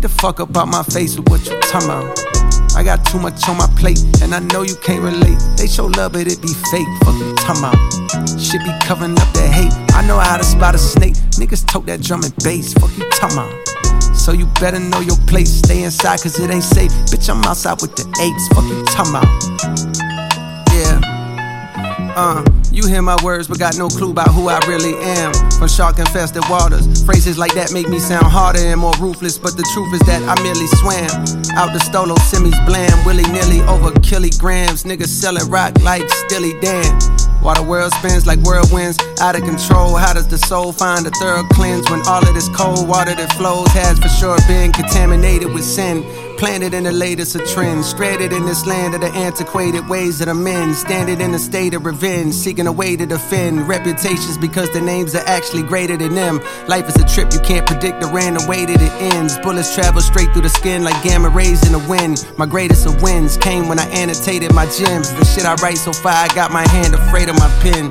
the fuck up out my face with what you talking about. I got too much on my plate, and I know you can't relate. They show love, but it be fake. Fuck you talking about. Shit be covering up that hate. I know how to spot a snake. Niggas tote that drum and bass. Fuck you talking about. So you better know your place. Stay inside, cause it ain't safe. Bitch, I'm outside with the apes. Fuck you talking about. Yeah. You hear my words, but got no clue about who I really am. From shark-infested waters, phrases like that make me sound harder and more ruthless. But the truth is that I merely swam out the stolo, semis blam, willy-nilly over kilograms. Niggas selling rock like Stilly Dan. While the world spins like whirlwinds, out of control. How does the soul find a thorough cleanse when all of this cold water that flows has for sure been contaminated with sin? Planted in the latest of trends, stranded in this land of the antiquated ways of the men, standing in a state of revenge, seeking a way to defend reputations because the names are actually greater than them. Life is a trip, you can't predict the random way that it ends. Bullets travel straight through the skin like gamma rays in the wind. My greatest of wins came when I annotated my gems. The shit I write so far, I got my hand afraid of my pen.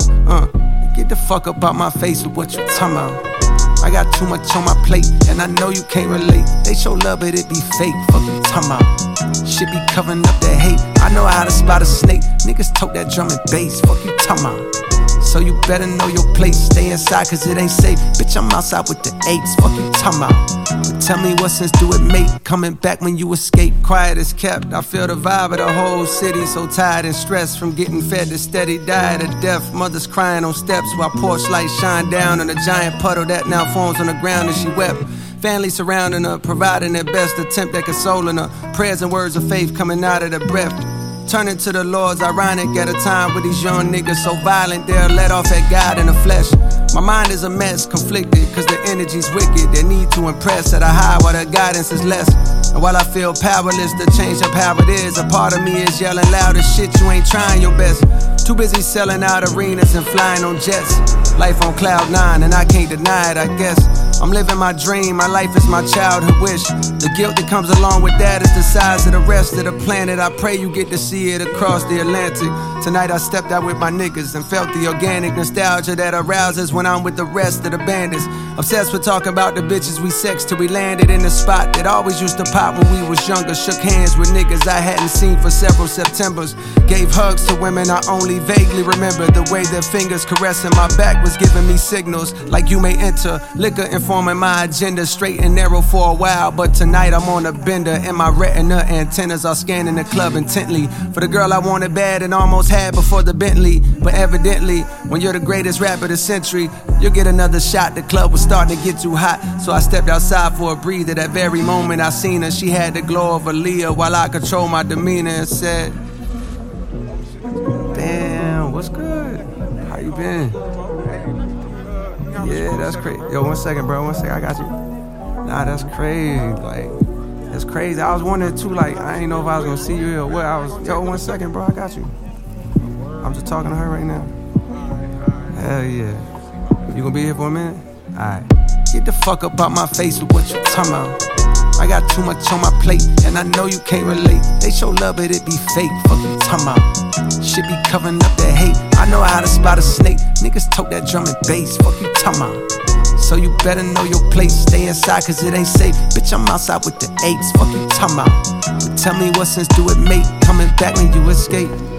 Get the fuck up out my face with what you talking about. I got too much on my plate, and I know you can't relate. They show love, but it be fake. Fuck you talking about. Shit be covering up that hate. I know how to spot a snake. Niggas tote that drum and bass. Fuck you talking about. So you better know your place. Stay inside, cause it ain't safe. Bitch, I'm outside with the apes. Fuck you talking about. But tell me what sense do it make? Coming back when you escape. Quiet as kept. I feel the vibe of the whole city. So tired and stressed from getting fed to steady diet of death. Mothers crying on steps while porch lights shine down on a giant puddle that now forms on the ground and she wept. Family surrounding her, providing their best attempt at consoling her. Prayers and words of faith coming out of their breath. Turning to the Lord's ironic at a time with these young niggas so violent they're let off at God in the flesh. My mind is a mess, conflicted, cause the energy's wicked. They need to impress at a high while the guidance is less. And while I feel powerless to change up how it is, a part of me is yelling loud as shit, you ain't trying your best. Too busy selling out arenas and flying on jets. Life on cloud 9 and I can't deny it, I guess. I'm living my dream, my life is my childhood wish. The guilt that comes along with that is the size of the rest of the planet. I pray you get to see it across the Atlantic. Tonight I stepped out with my niggas and felt the organic nostalgia that arouses when I'm with the rest of the bandits. Obsessed with talking about the bitches we sexed till we landed in the spot that always used to pop when we was younger. Shook hands with niggas I hadn't seen for several Septembers. Gave hugs to women I only vaguely remember. The way their fingers caressing my back was giving me signals like you may enter. Liquor informing my agenda, straight and narrow for a while. But tonight I'm on a bender and my retina antennas are scanning the club intently for the girl I wanted bad and almost had before the Bentley. But evidently, when you're the greatest rapper of the century, you'll get another shot. The club was starting to get too hot, so I stepped outside for a breather. That very moment I seen her, she had the glow of Aaliyah while I controlled my demeanor and said, damn, what's good? How you been? Yeah, that's crazy. Yo, 1 second, bro, 1 second, I got you. Nah, that's crazy, like, that's crazy. I was wondering too, like, I ain't know if I was gonna see you here or what. Yo, 1 second, bro, I got you. I'm just talking to her right now. Hell yeah. You gonna be here for a minute? Alright. Get the fuck up out my face with what you talking about. I got too much on my plate, and I know you can't relate. They show love, but it be fake. Fuck you talking about. Shit be covering up that hate. I know how to spot a snake. Niggas tote that drum and bass. Fuck you talking about. So you better know your place. Stay inside, cause it ain't safe. Bitch, I'm outside with the apes. Fuck you talking about. But tell me what sense do it make? Coming back when you escape.